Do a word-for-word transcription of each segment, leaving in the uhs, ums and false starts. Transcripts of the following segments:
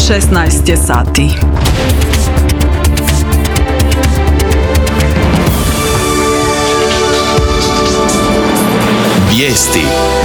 šesnaest je sati. Vijesti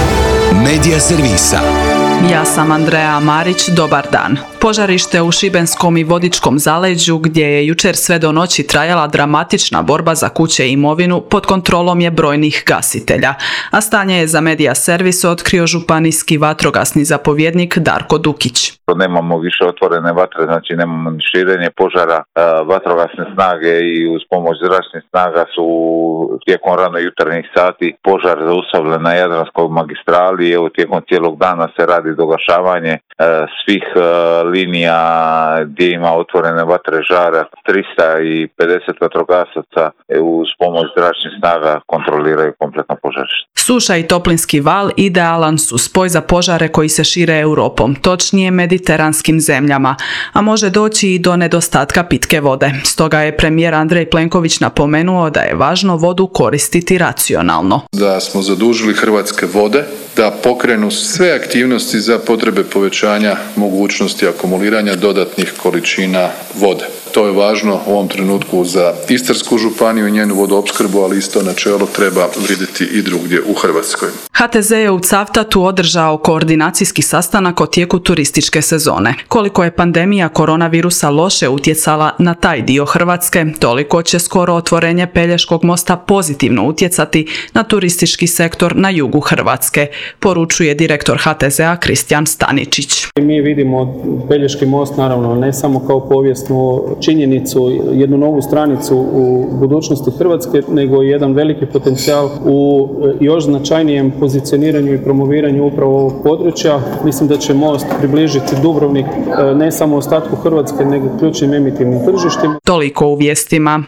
Medija servisa. Ja sam Andreja Marić, dobar dan. Požarište u Šibenskom i Vodičkom zaleđu, gdje je jučer sve do noći trajala dramatična borba za kuće i imovinu, pod kontrolom je brojnih gasitelja. A stanje je za Medija servis otkrio županijski vatrogasni zapovjednik Darko Dukić. Nemamo više otvorene vatre, znači nemamo ni širenje požara. Vatrogasne snage i uz pomoć zračnih snaga su tijekom rano jutarnjih sati požar zaustavili na Jadranskoj magistrali. Evo, tijekom cijelog dana se radi dogašavanje svih linija gdje ima otvorene vatre žara. trista pedeset vatrogasaca uz pomoć zračnih snaga kontroliraju kompletno požarište. Suša i toplinski val idealan su spoj za požare koji se šire Europom, točnije mediteranskim zemljama, a može doći i do nedostatka pitke vode. Stoga je premijer Andrej Plenković napomenuo da je važno vodu koristiti racionalno. Da smo zadužili Hrvatske vode da pokrenu sve aktivnosti za potrebe povećanja mogućnosti akumuliranja dodatnih količina vode. To je važno u ovom trenutku za Istarsku županiju i njenu vodoopskrbu, ali isto načelo treba vrijediti i drugdje u Hrvatskoj. H T Z je u Cavtatu održao koordinacijski sastanak o tijeku turističke sezone. Koliko je pandemija koronavirusa loše utjecala na taj dio Hrvatske, toliko će skoro otvorenje Pelješkog mosta pozitivno utjecati na turistički sektor na jugu Hrvatske, poručuje direktor H T Z-a Kristijan Staničić. Mi vidimo Pelješki most naravno ne samo kao povijesnu činjenicu, jednu novu stranicu u budućnosti Hrvatske, nego jedan veliki potencijal u još značajnijem pozicioniranju i promoviranju upravo ovog područja. Mislim da će most približiti Dubrovnik ne samo ostatku Hrvatske, nego ključnim emitivnim tržištima. Toliko u vijestima.